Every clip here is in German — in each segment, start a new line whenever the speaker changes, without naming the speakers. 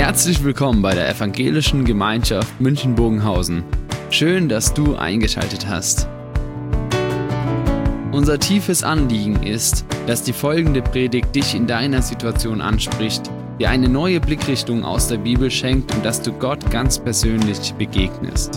Herzlich willkommen bei der Evangelischen Gemeinschaft München-Bogenhausen. Schön, dass du eingeschaltet hast. Unser tiefes Anliegen ist, dass die folgende Predigt dich in deiner Situation anspricht, dir eine neue Blickrichtung aus der Bibel schenkt und dass du Gott ganz persönlich begegnest.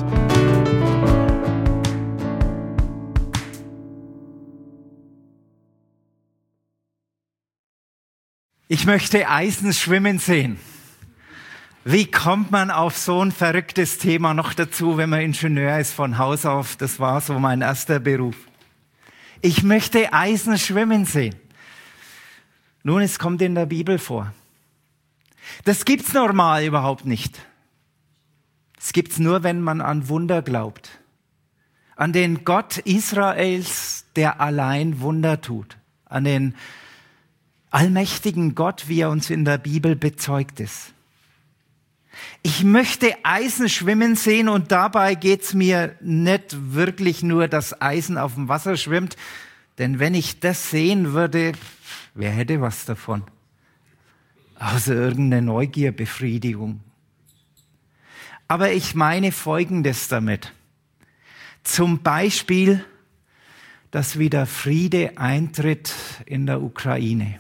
Ich möchte Eisen schwimmen sehen. Wie kommt man auf so ein verrücktes Thema noch dazu, wenn man Ingenieur ist von Haus auf? Das war so mein erster Beruf. Ich möchte Eisen schwimmen sehen. Nun, es kommt in der Bibel vor. Das gibt's normal überhaupt nicht. Es gibt's nur, wenn man an Wunder glaubt. An den Gott Israels, der allein Wunder tut. An den allmächtigen Gott, wie er uns in der Bibel bezeugt ist. Ich möchte Eisen schwimmen sehen und dabei geht's mir nicht wirklich nur, dass Eisen auf dem Wasser schwimmt, denn wenn ich das sehen würde, wer hätte was davon? Außer irgendeine Neugierbefriedigung. Aber ich meine Folgendes damit. Zum Beispiel, dass wieder Friede eintritt in der Ukraine.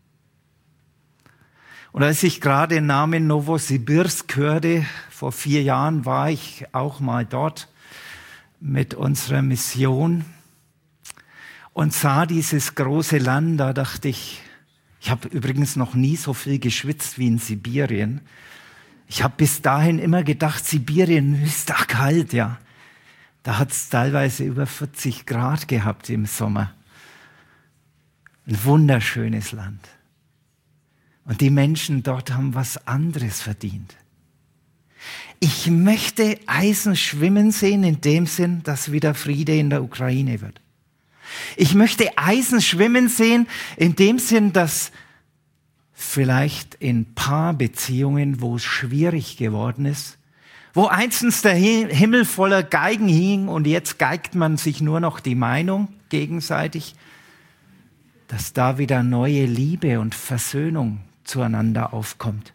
Und als ich gerade den Namen Novosibirsk hörte, vor 4 Jahren war ich auch mal dort mit unserer Mission und sah dieses große Land, da dachte ich habe übrigens noch nie so viel geschwitzt wie in Sibirien. Ich habe bis dahin immer gedacht, Sibirien ist da kalt, ja. Da hat es teilweise über 40 Grad gehabt im Sommer. Ein wunderschönes Land. Und die Menschen dort haben was anderes verdient. Ich möchte Eisen schwimmen sehen in dem Sinn, dass wieder Friede in der Ukraine wird. Ich möchte Eisen schwimmen sehen in dem Sinn, dass vielleicht in Paarbeziehungen, wo es schwierig geworden ist, wo einstens der Himmel voller Geigen hing und jetzt geigt man sich nur noch die Meinung gegenseitig, dass da wieder neue Liebe und Versöhnung zueinander aufkommt.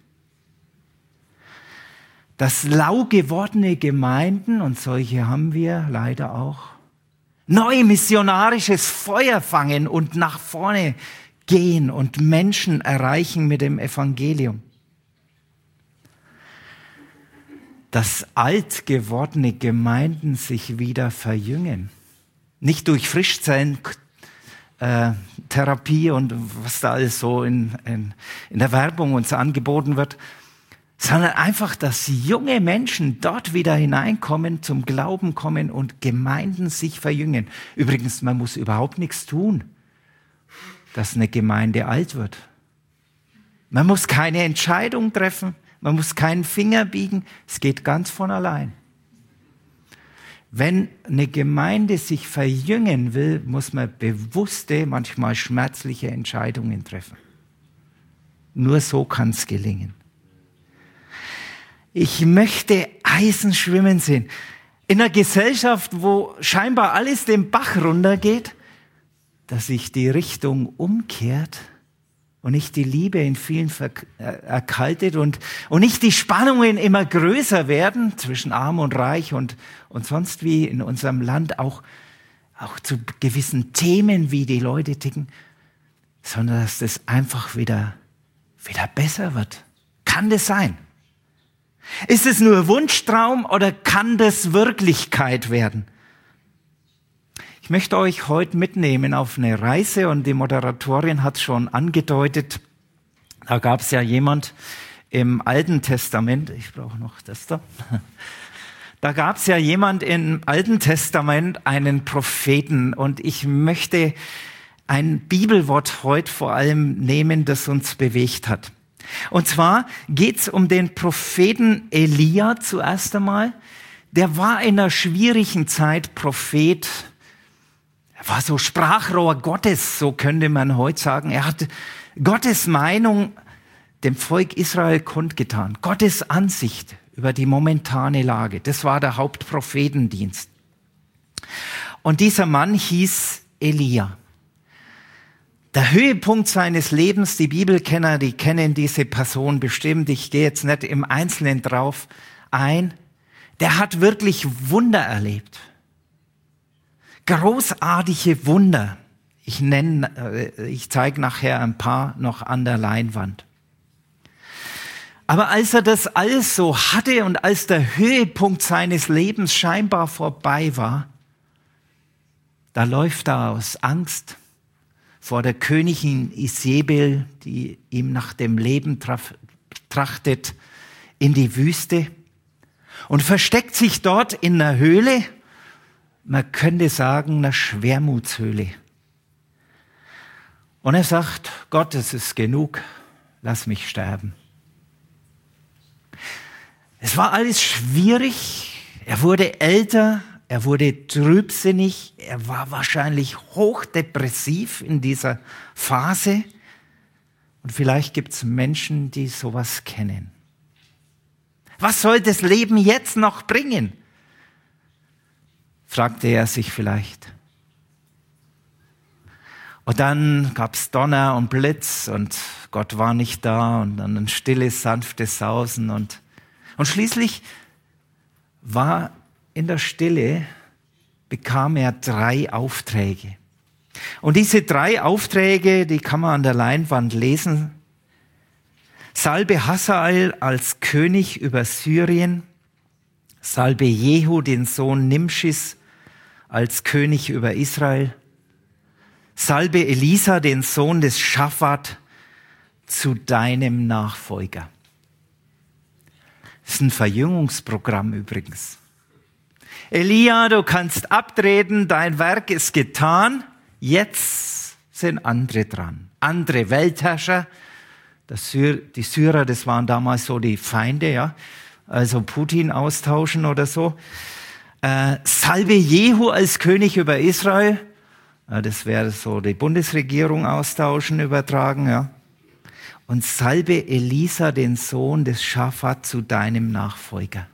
Dass lau gewordene Gemeinden, und solche haben wir leider auch, neu missionarisches Feuer fangen und nach vorne gehen und Menschen erreichen mit dem Evangelium. Dass alt gewordene Gemeinden sich wieder verjüngen. Nicht durch Frischzellentherapie und was da alles so in der Werbung uns angeboten wird, sondern einfach, dass junge Menschen dort wieder hineinkommen, zum Glauben kommen und Gemeinden sich verjüngen. Übrigens, man muss überhaupt nichts tun, dass eine Gemeinde alt wird. Man muss keine Entscheidung treffen, man muss keinen Finger biegen, es geht ganz von allein. Wenn eine Gemeinde sich verjüngen will, muss man bewusste, manchmal schmerzliche Entscheidungen treffen. Nur so kann es gelingen. Ich möchte Eisen schwimmen sehen. In einer Gesellschaft, wo scheinbar alles den Bach runtergeht, dass sich die Richtung umkehrt und nicht die Liebe in vielen erkaltet und nicht die Spannungen immer größer werden zwischen Arm und Reich und sonst wie in unserem Land auch zu gewissen Themen, wie die Leute ticken, sondern dass das einfach wieder besser wird. Kann das sein? Ist es nur Wunschtraum oder kann das Wirklichkeit werden? Ich möchte euch heute mitnehmen auf eine Reise und die Moderatorin hat schon angedeutet, da gab es ja jemand im Alten Testament, ich brauche noch das da, da gab es ja jemand im Alten Testament, einen Propheten und ich möchte ein Bibelwort heute vor allem nehmen, das uns bewegt hat. Und zwar geht's um den Propheten Elia zuerst einmal. Der war in einer schwierigen Zeit Prophet. Er war so Sprachrohr Gottes, so könnte man heute sagen. Er hat Gottes Meinung dem Volk Israel kundgetan. Gottes Ansicht über die momentane Lage. Das war der Hauptprophetendienst. Und dieser Mann hieß Elia. Der Höhepunkt seines Lebens, die Bibelkenner, die kennen diese Person bestimmt. Ich gehe jetzt nicht im Einzelnen drauf ein. Der hat wirklich Wunder erlebt. Großartige Wunder. Ich zeige nachher ein paar noch an der Leinwand. Aber als er das alles so hatte und als der Höhepunkt seines Lebens scheinbar vorbei war, da läuft er aus Angst vor der Königin Isabel, die ihm nach dem Leben trachtet, in die Wüste und versteckt sich dort in einer Höhle, man könnte sagen, einer Schwermutshöhle. Und er sagt, Gott, es ist genug, lass mich sterben. Es war alles schwierig, er wurde älter, er wurde trübsinnig, er war wahrscheinlich hochdepressiv in dieser Phase. Und vielleicht gibt es Menschen, die sowas kennen. Was soll das Leben jetzt noch bringen? Fragte er sich vielleicht. Und dann gab es Donner und Blitz und Gott war nicht da und dann ein stilles, sanftes Sausen und schließlich war in der Stille, bekam er 3 Aufträge. Und diese 3 Aufträge, die kann man an der Leinwand lesen. Salbe Hazael als König über Syrien, salbe Jehu, den Sohn Nimschis, als König über Israel, salbe Elisa, den Sohn des Schaphat, zu deinem Nachfolger. Das ist ein Verjüngungsprogramm übrigens. Elia, du kannst abtreten, dein Werk ist getan. Jetzt sind andere dran. Andere Weltherrscher. Die Syrer, das waren damals so die Feinde, ja. Also Putin austauschen oder so. Salbe Jehu als König über Israel. Das wäre so die Bundesregierung austauschen, übertragen, ja. Und salbe Elisa, den Sohn des Schaphat, zu deinem Nachfolger.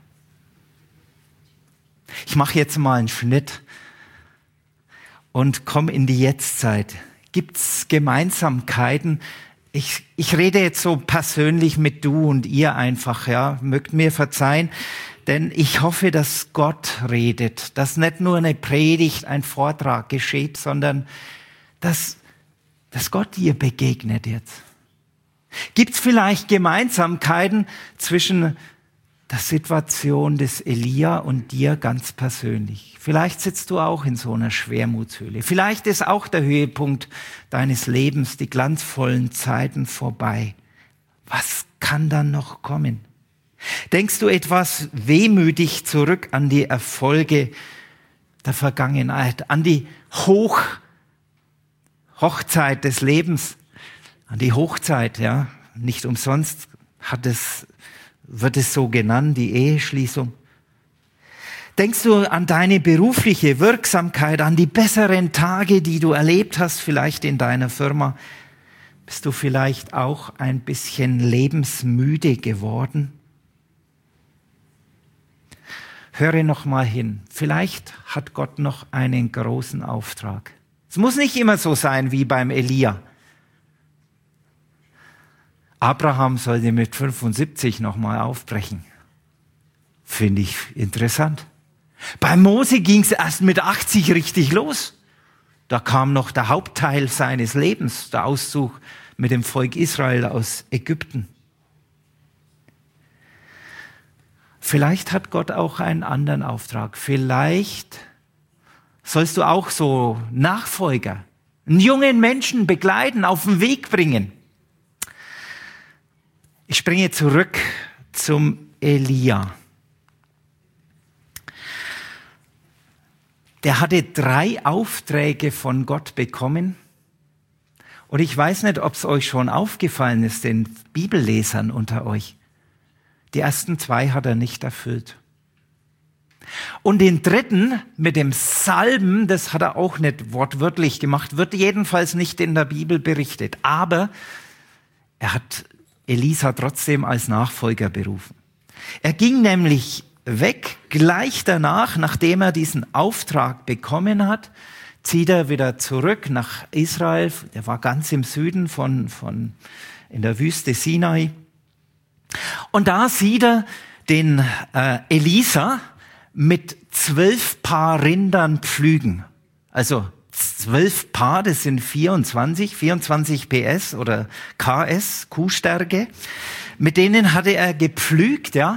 Ich mache jetzt mal einen Schnitt und komme in die Jetztzeit. Gibt es Gemeinsamkeiten? Ich rede jetzt so persönlich mit du und ihr einfach, ja. Mögt mir verzeihen, denn ich hoffe, dass Gott redet, dass nicht nur eine Predigt, ein Vortrag geschieht, sondern dass Gott dir begegnet jetzt. Gibt es vielleicht Gemeinsamkeiten zwischen der Situation des Elia und dir ganz persönlich? Vielleicht sitzt du auch in so einer Schwermutshöhle. Vielleicht ist auch der Höhepunkt deines Lebens, die glanzvollen Zeiten vorbei. Was kann dann noch kommen? Denkst du etwas wehmütig zurück an die Erfolge der Vergangenheit, an die Hochzeit des Lebens, an die Hochzeit, ja, nicht umsonst wird es so genannt, die Eheschließung. Denkst du an deine berufliche Wirksamkeit, an die besseren Tage, die du erlebt hast, vielleicht in deiner Firma? Bist du vielleicht auch ein bisschen lebensmüde geworden? Höre noch mal hin. Vielleicht hat Gott noch einen großen Auftrag. Es muss nicht immer so sein wie beim Elia. Abraham sollte mit 75 nochmal aufbrechen. Finde ich interessant. Bei Mose ging es erst mit 80 richtig los. Da kam noch der Hauptteil seines Lebens, der Auszug mit dem Volk Israel aus Ägypten. Vielleicht hat Gott auch einen anderen Auftrag. Vielleicht sollst du auch so Nachfolger, einen jungen Menschen begleiten, auf den Weg bringen. Ich springe zurück zum Elia. Der hatte 3 Aufträge von Gott bekommen. Und ich weiß nicht, ob es euch schon aufgefallen ist, den Bibellesern unter euch. Die ersten 2 hat er nicht erfüllt. Und den 3. mit dem Salben, das hat er auch nicht wortwörtlich gemacht, wird jedenfalls nicht in der Bibel berichtet. Aber er hat Elisa trotzdem als Nachfolger berufen. Er ging nämlich weg, gleich danach, nachdem er diesen Auftrag bekommen hat, zieht er wieder zurück nach Israel. Der war ganz im Süden in der Wüste Sinai. Und da sieht er den Elisa mit 12 Paar Rindern pflügen. Also 12 Paar, das sind 24 PS oder KS, Kuhstärke. Mit denen hatte er gepflügt, ja.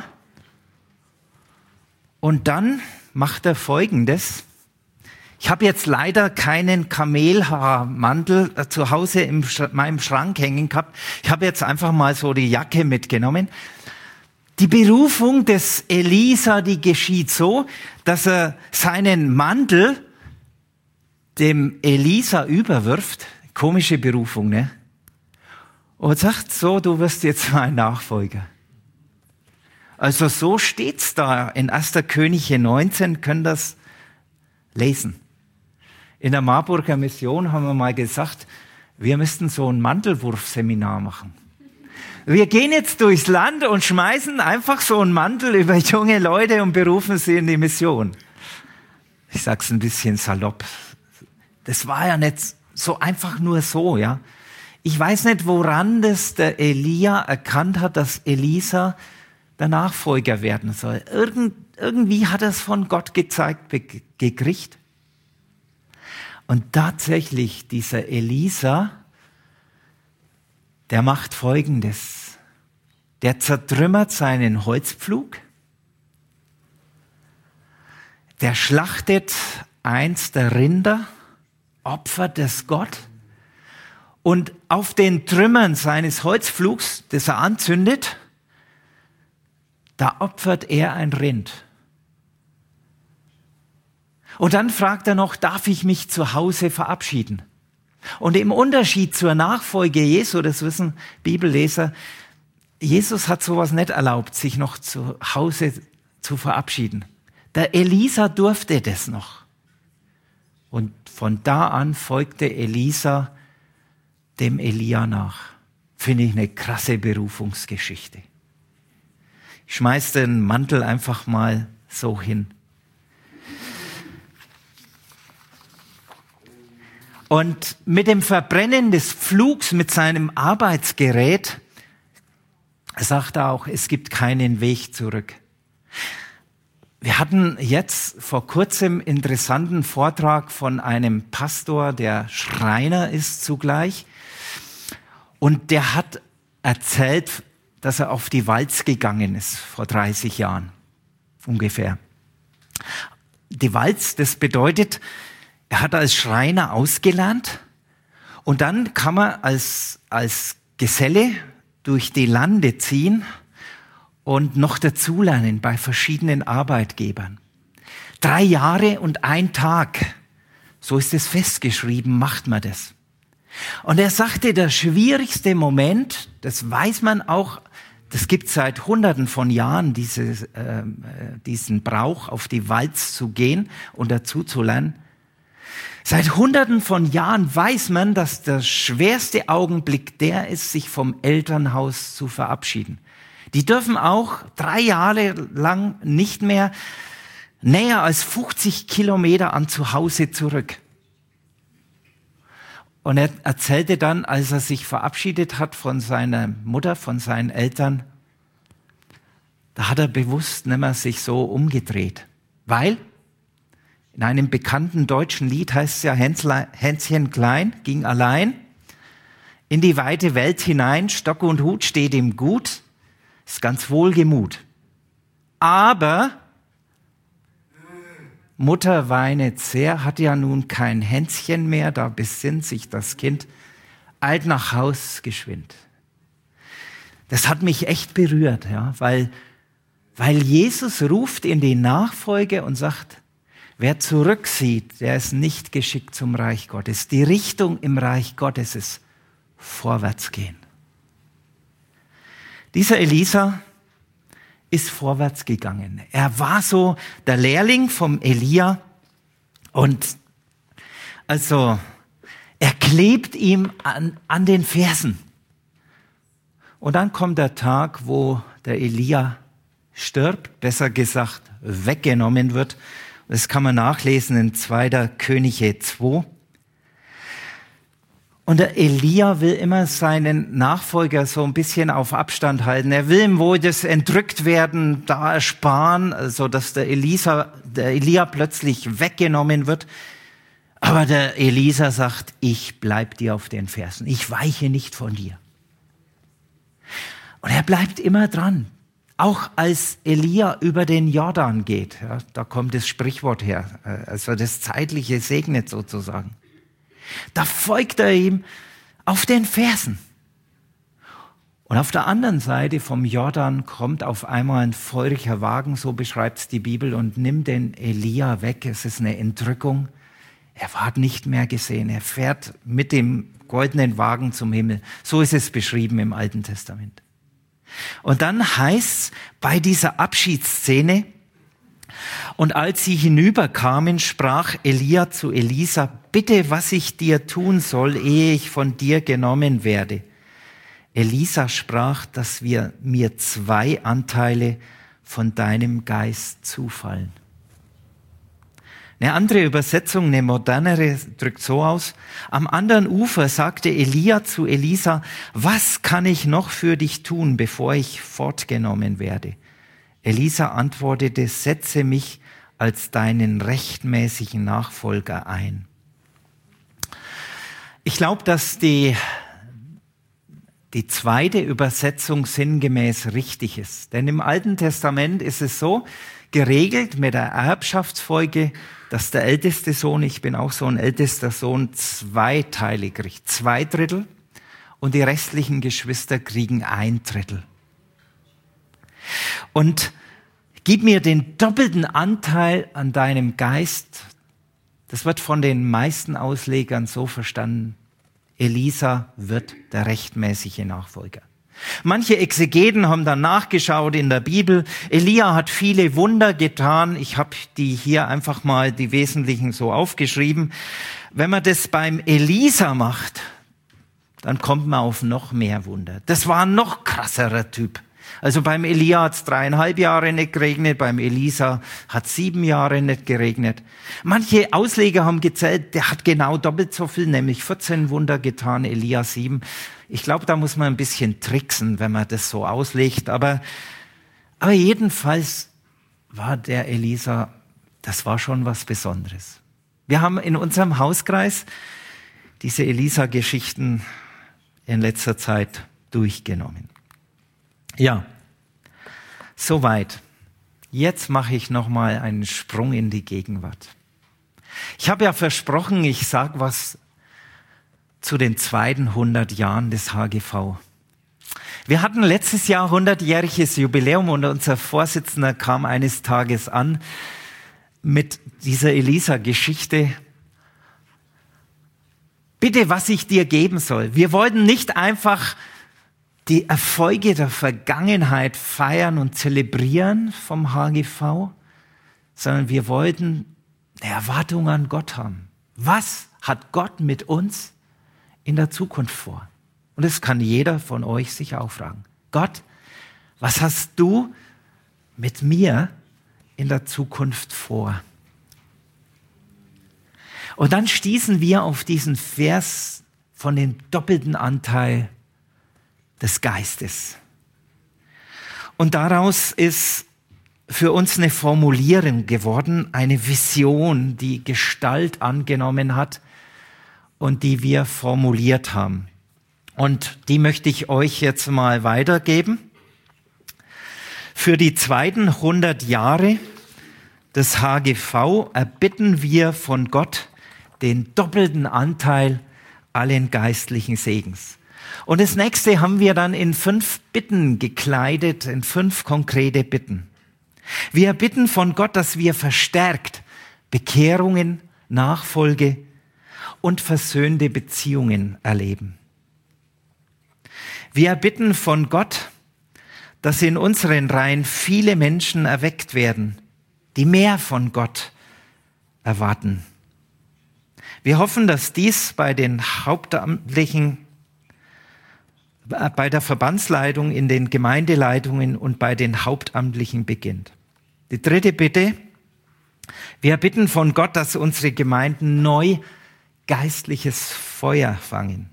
Und dann macht er Folgendes. Ich habe jetzt leider keinen Kamelhaarmantel zu Hause in meinem Schrank hängen gehabt. Ich habe jetzt einfach mal so die Jacke mitgenommen. Die Berufung des Elisa, die geschieht so, dass er seinen Mantel dem Elisa überwirft. Komische Berufung, ne? Und sagt so, du wirst jetzt mein Nachfolger. Also so steht's da in 1. Könige 19, können das lesen. In der Marburger Mission haben wir mal gesagt, wir müssten so ein Mantelwurfseminar machen. Wir gehen jetzt durchs Land und schmeißen einfach so einen Mantel über junge Leute und berufen sie in die Mission. Ich sag's ein bisschen salopp. Das war ja nicht so einfach nur so, ja. Ich weiß nicht, woran das der Elia erkannt hat, dass Elisa der Nachfolger werden soll. Irgendwie hat er es von Gott gezeigt gekriegt. Und tatsächlich, dieser Elisa, der macht Folgendes. Der zertrümmert seinen Holzpflug. Der schlachtet eins der Rinder, opfert es Gott. Und auf den Trümmern seines Holzpflugs, das er anzündet, da opfert er ein Rind. Und dann fragt er noch, darf ich mich zu Hause verabschieden? Und im Unterschied zur Nachfolge Jesu, das wissen Bibelleser, Jesus hat sowas nicht erlaubt, sich noch zu Hause zu verabschieden. Der Elisa durfte das noch. Und von da an folgte Elisa dem Elia nach. Finde ich eine krasse Berufungsgeschichte. Ich schmeiß den Mantel einfach mal so hin. Und mit dem Verbrennen des Pflugs mit seinem Arbeitsgerät sagt er auch, es gibt keinen Weg zurück. Wir hatten jetzt vor kurzem einen interessanten Vortrag von einem Pastor, der Schreiner ist zugleich. Und der hat erzählt, dass er auf die Walz gegangen ist, vor 30 Jahren ungefähr. Die Walz, das bedeutet, er hat als Schreiner ausgelernt und dann kann man als Geselle durch die Lande ziehen und noch dazulernen bei verschiedenen Arbeitgebern. 3 Jahre und 1 Tag, so ist es festgeschrieben, macht man das. Und er sagte, der schwierigste Moment, das weiß man auch, das gibt seit Hunderten von Jahren diesen Brauch, auf die Walz zu gehen und dazu zu lernen. Seit Hunderten von Jahren weiß man, dass der schwerste Augenblick der ist, sich vom Elternhaus zu verabschieden. Die dürfen auch 3 Jahre lang nicht mehr näher als 50 Kilometer an zu Hause zurück. Und er erzählte dann, als er sich verabschiedet hat von seiner Mutter, von seinen Eltern, da hat er bewusst nicht mehr sich so umgedreht. Weil in einem bekannten deutschen Lied heißt es ja, Hänschen klein ging allein in die weite Welt hinein, Stock und Hut steht ihm gut, ist ganz wohlgemut. Aber Mutter weinet sehr, hat ja nun kein Hänschen mehr, da besinnt sich das Kind, eilt nach Haus geschwind. Das hat mich echt berührt, ja, weil Jesus ruft in die Nachfolge und sagt, wer zurücksieht, der ist nicht geschickt zum Reich Gottes. Die Richtung im Reich Gottes ist vorwärts gehen. Dieser Elisa ist vorwärts gegangen. Er war so der Lehrling vom Elia und also er klebt ihm an den Fersen. Und dann kommt der Tag, wo der Elia stirbt, besser gesagt weggenommen wird Das kann man nachlesen in 2. Könige 2. Und der Elia will immer seinen Nachfolger so ein bisschen auf Abstand halten. Er will ihm wohl das Entrücktwerden da ersparen, so dass der Elia plötzlich weggenommen wird. Aber der Elisa sagt, ich bleib dir auf den Fersen. Ich weiche nicht von dir. Und er bleibt immer dran. Auch als Elia über den Jordan geht, ja, da kommt das Sprichwort her, also das Zeitliche segnet sozusagen. Da folgt er ihm auf den Fersen. Und auf der anderen Seite vom Jordan kommt auf einmal ein feuriger Wagen, so beschreibt es die Bibel, und nimmt den Elia weg. Es ist eine Entrückung. Er wird nicht mehr gesehen. Er fährt mit dem goldenen Wagen zum Himmel. So ist es beschrieben im Alten Testament. Und dann heißt's bei dieser Abschiedsszene, und als sie hinüberkamen, sprach Elia zu Elisa, bitte, was ich dir tun soll, ehe ich von dir genommen werde. Elisa sprach, dass mir 2 Anteile von deinem Geist zufallen. Eine andere Übersetzung, eine modernere, drückt so aus. Am anderen Ufer sagte Elia zu Elisa, was kann ich noch für dich tun, bevor ich fortgenommen werde? Elisa antwortete, setze mich als deinen rechtmäßigen Nachfolger ein. Ich glaube, dass die zweite Übersetzung sinngemäß richtig ist. Denn im Alten Testament ist es so geregelt mit der Erbschaftsfolge, dass der älteste Sohn, ich bin auch so ein ältester Sohn, 2 Teile kriegt, 2/3, und die restlichen Geschwister kriegen 1/3. Und gib mir den doppelten Anteil an deinem Geist. Das wird von den meisten Auslegern so verstanden. Elisa wird der rechtmäßige Nachfolger. Manche Exegeten haben dann nachgeschaut in der Bibel. Elia hat viele Wunder getan. Ich habe die hier einfach mal die wesentlichen so aufgeschrieben. Wenn man das beim Elisa macht, dann kommt man auf noch mehr Wunder. Das war ein noch krasserer Typ. Also beim Elia hat es 3,5 Jahre nicht geregnet, beim Elisa hat 7 Jahre nicht geregnet. Manche Ausleger haben gezählt, der hat genau doppelt so viel, nämlich 14 Wunder getan, Elia 7. Ich glaube, da muss man ein bisschen tricksen, wenn man das so auslegt. Aber jedenfalls war der Elisa, das war schon was Besonderes. Wir haben in unserem Hauskreis diese Elisa-Geschichten in letzter Zeit durchgenommen. Ja, soweit. Jetzt mache ich nochmal einen Sprung in die Gegenwart. Ich habe ja versprochen, ich sage was zu den zweiten 100 Jahren des HGV. Wir hatten letztes Jahr 100-jähriges Jubiläum und unser Vorsitzender kam eines Tages an mit dieser Elisa-Geschichte. Bitte, was ich dir geben soll. Wir wollten nicht einfach die Erfolge der Vergangenheit feiern und zelebrieren vom HGV, sondern wir wollten eine Erwartung an Gott haben. Was hat Gott mit uns in der Zukunft vor? Und das kann jeder von euch sich auch fragen. Gott, was hast du mit mir in der Zukunft vor? Und dann stießen wir auf diesen Vers von dem doppelten Anteil des Geistes. Und daraus ist für uns eine Formulierung geworden, eine Vision, die Gestalt angenommen hat und die wir formuliert haben. Und die möchte ich euch jetzt mal weitergeben. Für die zweiten 100 Jahre des HGV erbitten wir von Gott den doppelten Anteil allen geistlichen Segens. Und das nächste haben wir dann in 5 Bitten gekleidet, in 5 konkrete Bitten. Wir bitten von Gott, dass wir verstärkt Bekehrungen, Nachfolge und versöhnte Beziehungen erleben. Wir bitten von Gott, dass in unseren Reihen viele Menschen erweckt werden, die mehr von Gott erwarten. Wir hoffen, dass dies bei den Hauptamtlichen, bei der Verbandsleitung, in den Gemeindeleitungen und bei den Hauptamtlichen beginnt. Die dritte Bitte: Wir bitten von Gott, dass unsere Gemeinden neu geistliches Feuer fangen.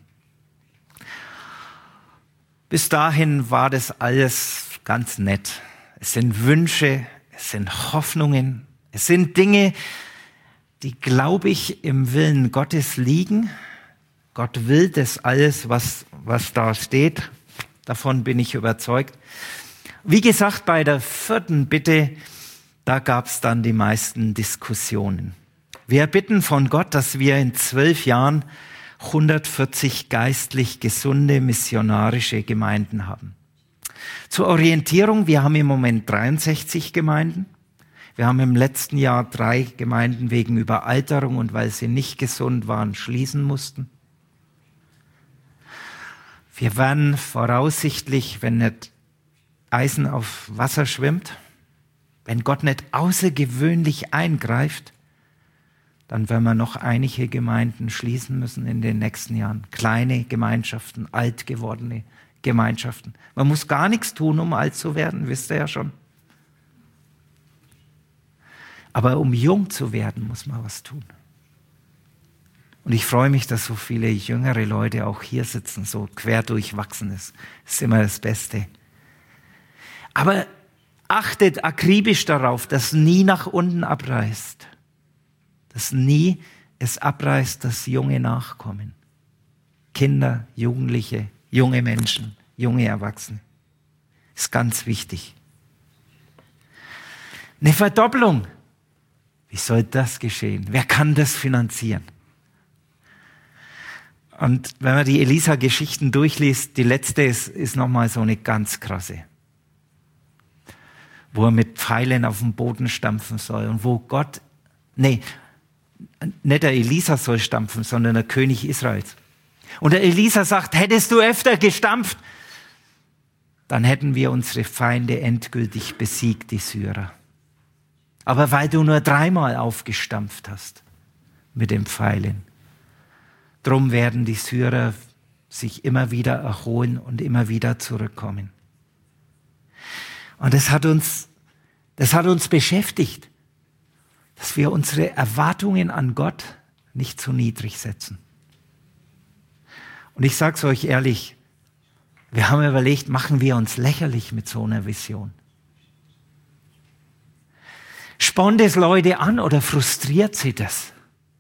Bis dahin war das alles ganz nett. Es sind Wünsche, es sind Hoffnungen, es sind Dinge, die, glaube ich, im Willen Gottes liegen. Gott will das alles, was da steht. Davon bin ich überzeugt. Wie gesagt, bei der 4. Bitte, da gab es dann die meisten Diskussionen. Wir bitten von Gott, dass wir in 12 Jahren 140 geistlich gesunde missionarische Gemeinden haben. Zur Orientierung, wir haben im Moment 63 Gemeinden. Wir haben im letzten Jahr 3 Gemeinden wegen Überalterung und weil sie nicht gesund waren, schließen mussten. Wir werden voraussichtlich, wenn nicht Eisen auf Wasser schwimmt, wenn Gott nicht außergewöhnlich eingreift, dann werden wir noch einige Gemeinden schließen müssen in den nächsten Jahren. Kleine Gemeinschaften, alt gewordene Gemeinschaften. Man muss gar nichts tun, um alt zu werden, wisst ihr ja schon. Aber um jung zu werden, muss man was tun. Und ich freue mich, dass so viele jüngere Leute auch hier sitzen, so quer durchwachsen ist. Das ist immer das Beste. Aber achtet akribisch darauf, dass nie nach unten abreißt. Dass nie es abreißt, dass junge nachkommen. Kinder, Jugendliche, junge Menschen, junge Erwachsene. Ist ganz wichtig. Eine Verdopplung. Wie soll das geschehen? Wer kann das finanzieren? Und wenn man die Elisa-Geschichten durchliest, die letzte ist nochmal so eine ganz krasse. Wo er mit Pfeilen auf den Boden stampfen soll und wo Gott, nicht der Elisa soll stampfen, sondern der König Israels. Und der Elisa sagt, hättest du öfter gestampft, dann hätten wir unsere Feinde endgültig besiegt, die Syrer. Aber weil du nur 3-mal aufgestampft hast mit den Pfeilen, drum werden die Syrer sich immer wieder erholen und immer wieder zurückkommen. Und das hat uns beschäftigt, dass wir unsere Erwartungen an Gott nicht zu niedrig setzen. Und ich sage es euch ehrlich, wir haben überlegt, machen wir uns lächerlich mit so einer Vision? Spornt es Leute an oder frustriert sie das?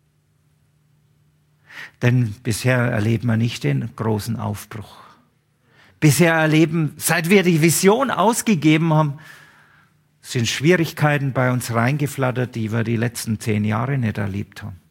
Denn bisher erleben wir nicht den großen Aufbruch. Bisher erleben, seit wir die Vision ausgegeben haben, sind Schwierigkeiten bei uns reingeflattert, die wir die letzten 10 Jahre nicht erlebt haben.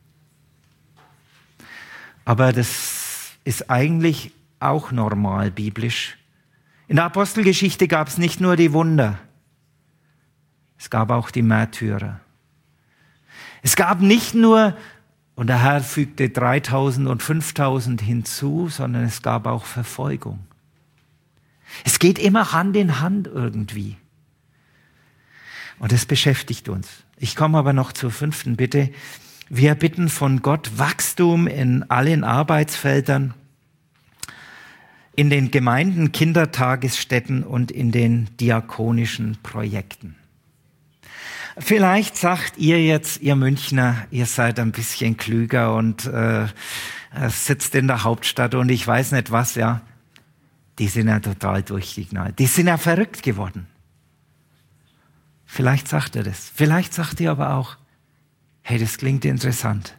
Aber das ist eigentlich auch normal biblisch. In der Apostelgeschichte gab es nicht nur die Wunder, es gab auch die Märtyrer. Es gab nicht nur, und der Herr fügte 3.000 und 5.000 hinzu, sondern es gab auch Verfolgung. Es geht immer Hand in Hand irgendwie. Und das beschäftigt uns. Ich komme aber noch zur 5. Bitte. Wir bitten von Gott Wachstum in allen Arbeitsfeldern, in den Gemeinden, Kindertagesstätten und in den diakonischen Projekten. Vielleicht sagt ihr jetzt, ihr Münchner, ihr seid ein bisschen klüger und sitzt in der Hauptstadt und ich weiß nicht was, ja. Die sind ja total durchgeknallt. Die sind ja verrückt geworden. Vielleicht sagt ihr das. Vielleicht sagt ihr aber auch, hey, das klingt interessant.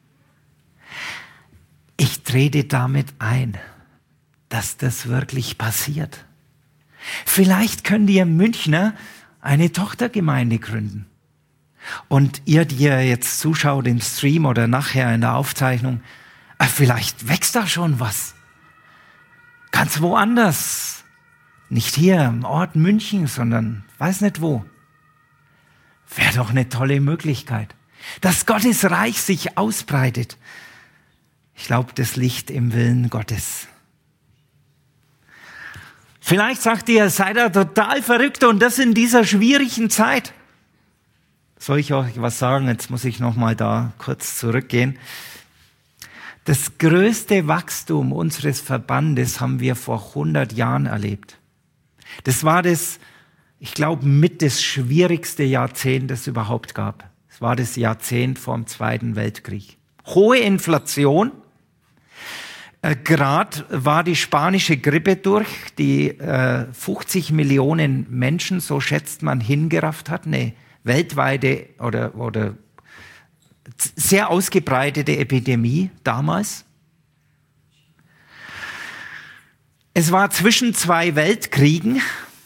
Ich trete damit ein, dass das wirklich passiert. Vielleicht könnt ihr Münchner eine Tochtergemeinde gründen. Und ihr, die ihr jetzt zuschaut im Stream oder nachher in der Aufzeichnung, vielleicht wächst da schon was. Ganz woanders. Nicht hier im Ort München, sondern weiß nicht wo. Wäre doch eine tolle Möglichkeit. Dass Gottes Reich sich ausbreitet. Ich glaube, das liegt im Willen Gottes. Vielleicht sagt ihr, seid ihr total verrückt und das in dieser schwierigen Zeit. Soll ich euch was sagen? Jetzt muss ich noch mal da kurz zurückgehen. Das größte Wachstum unseres Verbandes haben wir vor 100 Jahren erlebt. Das war das, ich glaube, mit das schwierigste Jahrzehnt, das es überhaupt gab. war das Jahrzehnt vor dem Zweiten Weltkrieg. Hohe Inflation. Gerade war die spanische Grippe durch, die 50 Millionen Menschen, so schätzt man, hingerafft hat. Eine weltweite oder sehr ausgebreitete Epidemie damals. Es war zwischen 2 Weltkriegen.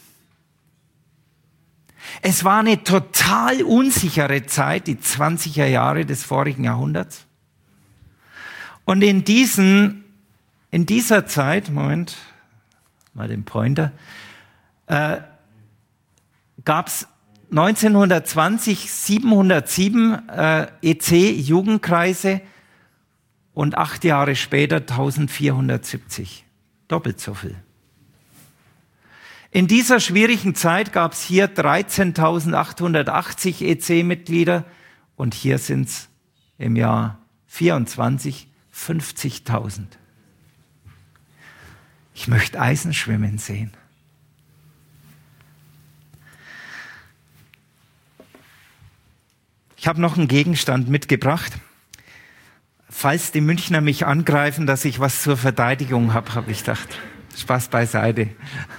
Es war eine total unsichere Zeit, die 20er Jahre des vorigen Jahrhunderts. Und in dieser Zeit, Moment, mal den Pointer, gab es 1920 707 EC-Jugendkreise und 8 Jahre später 1470. Doppelt so viel. In dieser schwierigen Zeit gab es hier 13.880 EC-Mitglieder und hier sind es im Jahr 24 50.000. Ich möchte Eisen schwimmen sehen. Ich habe noch einen Gegenstand mitgebracht. Falls die Münchner mich angreifen, dass ich was zur Verteidigung habe ich gedacht. Spaß beiseite.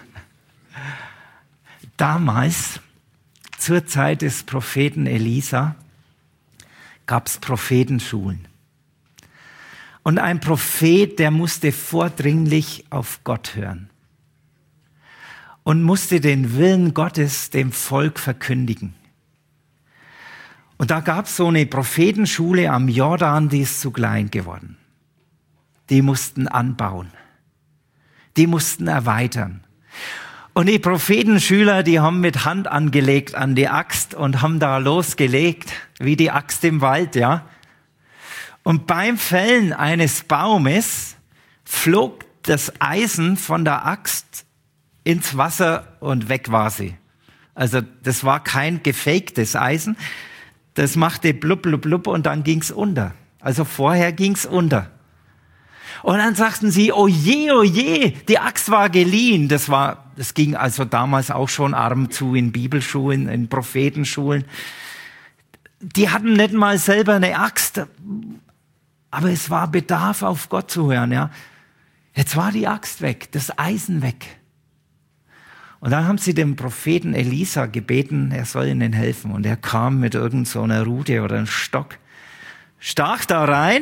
Damals, zur Zeit des Propheten Elisa, gab es Prophetenschulen. Und ein Prophet, der musste vordringlich auf Gott hören und musste den Willen Gottes dem Volk verkündigen. Und da gab es so eine Prophetenschule am Jordan, die ist zu klein geworden. Die mussten anbauen. Die mussten erweitern. Und die Prophetenschüler, die haben mit Hand angelegt an die Axt und haben da losgelegt, wie die Axt im Wald, ja. Und beim Fällen eines Baumes flog das Eisen von der Axt ins Wasser und weg war sie. Also das war kein gefaktes Eisen. Das machte blub, blub, blub und dann ging's unter. Also vorher ging's unter. Und dann sagten sie, oh je, die Axt war geliehen. Das ging also damals auch schon arm zu in Bibelschulen, in Prophetenschulen. Die hatten nicht mal selber eine Axt. Aber es war Bedarf, auf Gott zu hören, ja. Jetzt war die Axt weg, das Eisen weg. Und dann haben sie den Propheten Elisa gebeten, er soll ihnen helfen. Und er kam mit irgend so einer Rute oder einem Stock, stach da rein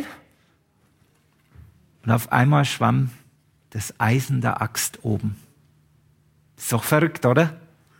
und auf einmal schwamm das Eisen der Axt oben. Ist doch verrückt, oder?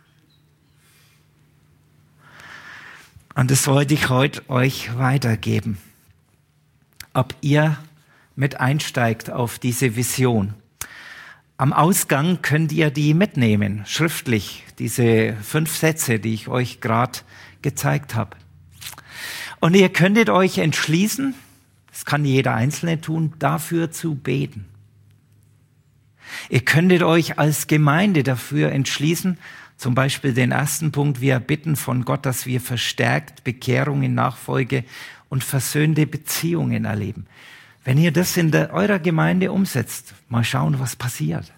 Und das wollte ich heute euch weitergeben. Ob ihr mit einsteigt auf diese Vision. Am Ausgang könnt ihr die mitnehmen, schriftlich, diese 5 Sätze, die ich euch gerade gezeigt habe. Und ihr könntet euch entschließen, das kann jeder Einzelne tun, dafür zu beten. Ihr könntet euch als Gemeinde dafür entschließen, zum Beispiel den ersten Punkt, wir bitten von Gott, dass wir verstärkt Bekehrung in Nachfolge und versöhnte Beziehungen erleben. Wenn ihr das in eurer Gemeinde umsetzt, mal schauen, was passiert.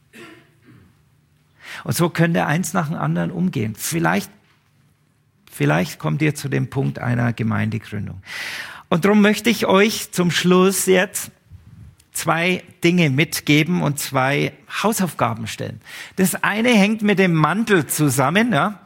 Und so könnt ihr eins nach dem anderen umgehen. Vielleicht kommt ihr zu dem Punkt einer Gemeindegründung. Und darum möchte ich euch zum Schluss jetzt 2 Dinge mitgeben und 2 Hausaufgaben stellen. Das eine hängt mit dem Mantel zusammen, ja.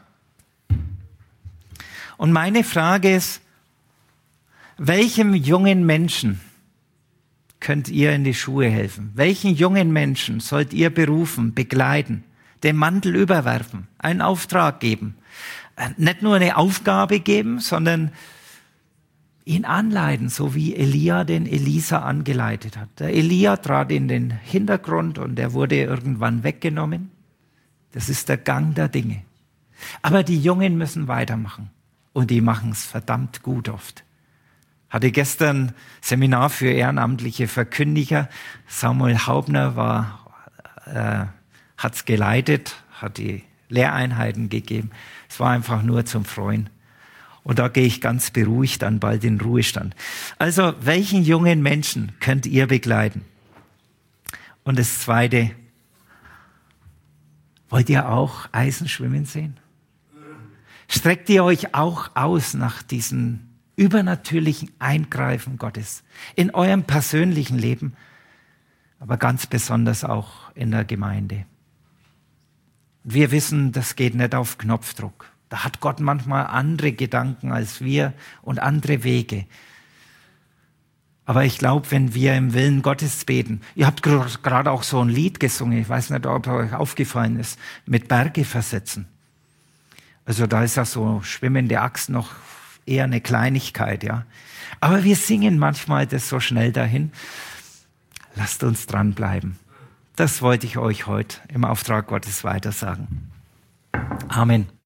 Und meine Frage ist, welchem jungen Menschen könnt ihr in die Schuhe helfen? Welchen jungen Menschen sollt ihr berufen, begleiten, den Mantel überwerfen, einen Auftrag geben? Nicht nur eine Aufgabe geben, sondern ihn anleiten, so wie Elia den Elisa angeleitet hat. Der Elia trat in den Hintergrund und er wurde irgendwann weggenommen. Das ist der Gang der Dinge. Aber die Jungen müssen weitermachen. Und die machen es verdammt gut oft. Hatte gestern Seminar für ehrenamtliche Verkündiger. Samuel Haubner hat's geleitet, hat die Lehreinheiten gegeben. Es war einfach nur zum Freuen. Und da gehe ich ganz beruhigt dann bald in Ruhestand. Also, welchen jungen Menschen könnt ihr begleiten? Und das Zweite, wollt ihr auch Eisen schwimmen sehen? Streckt ihr euch auch aus nach diesen übernatürlichen Eingreifen Gottes in eurem persönlichen Leben, aber ganz besonders auch in der Gemeinde. Wir wissen, das geht nicht auf Knopfdruck. Da hat Gott manchmal andere Gedanken als wir und andere Wege. Aber ich glaube, wenn wir im Willen Gottes beten, ihr habt gerade auch so ein Lied gesungen, ich weiß nicht, ob euch aufgefallen ist, mit Berge versetzen. Also da ist ja so schwimmende Axt noch eher eine Kleinigkeit, ja. Aber wir singen manchmal das so schnell dahin. Lasst uns dranbleiben. Das wollte ich euch heute im Auftrag Gottes weitersagen. Amen.